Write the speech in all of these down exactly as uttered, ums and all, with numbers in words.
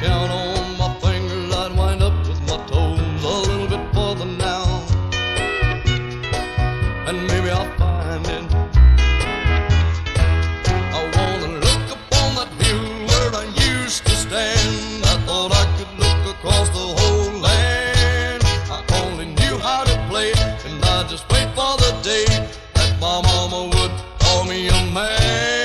count on my fingers, I'd wind up with my toes a little bit further now. And maybe I'll find it. I wanna look upon that hill where I used to stand. I thought I could look across the whole land. I only knew how to play, and I just wait for the day that my mama would call me a man.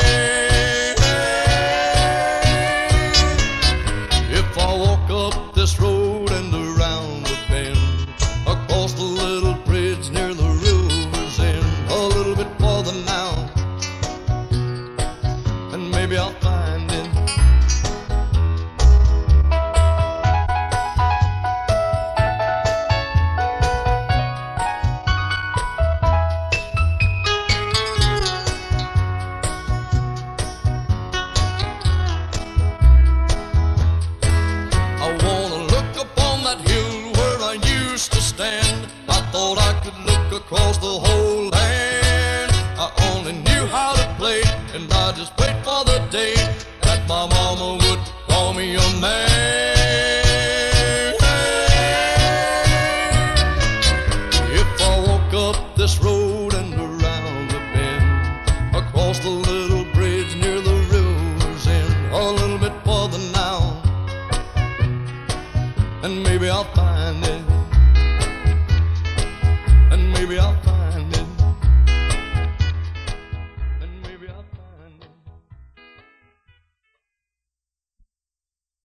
If I walk up this road and around the bend, across the little bridge near the river's end, a little bit farther now, and maybe I'll find it. To stand, I thought I could look across the whole land. I only knew how to play, and I just wait for the day that my mama would call me a man. If I walk up this road and around the bend, across the little bridge near the river's end, a little bit further now, and maybe I'll find it. Maybe I'll